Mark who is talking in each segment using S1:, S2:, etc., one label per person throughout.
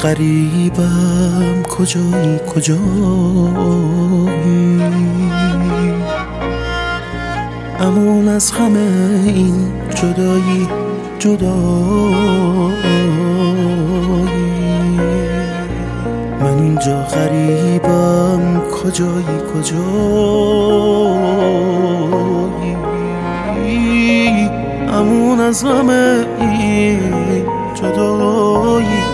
S1: غریبم کجایی امون از همه این جدایی من اینجا غریبم کجایی امون از همه این جدایی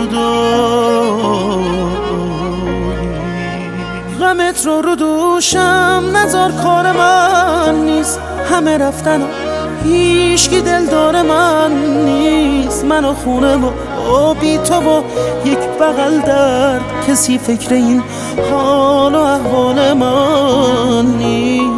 S1: غمت رو دوشم نذار، کار من نیست، همه رفتن و هیچکی دلدار من نیست. من و خونه و بی تو و یک بغل درد، کسی فکر این حال و احوال من نیست.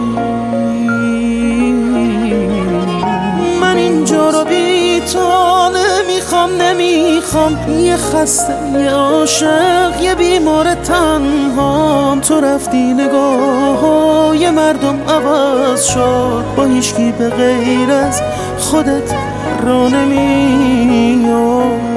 S1: من اینجا رو بی تو نمیخوام، یه خسته، یه عاشق، یه بیمار تنهام. تو رفتی نگاه مردم عوض شد، با هیچکی به غیر از خودت را نمیاد.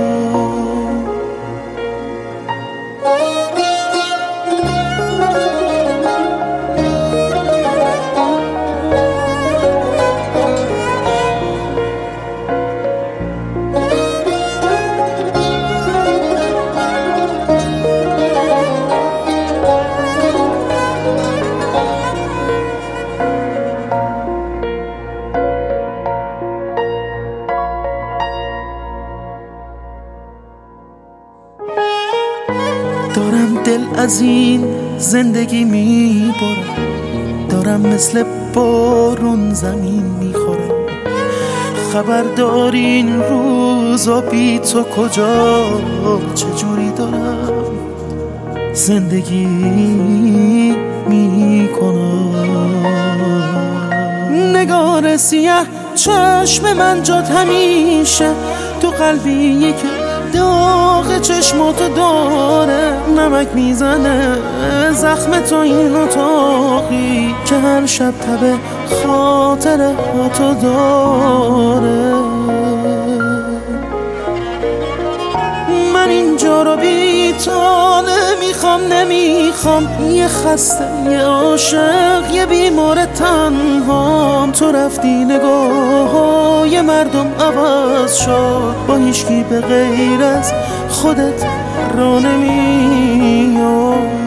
S1: دارم دل از این زندگی میبرم، دارم مثل بارون زمین میخورم. خبر داری این روزا بی تو کجا، چجوری دارم زندگی میکنم. نگار سیه چشم من جات همیشه تو قلبی که داغ چشماتو داره. نمک میزنه زخم تو این اتاقی که هر شب تب خاطره ها تو داره. من اینجا رو بی تو نمیخوام، یه خسته، یه عاشق، یه بیمار تنهام. تو رفتی نگاه مردم عوض شد، با هیچکی به غیر از خودت را نمیاد.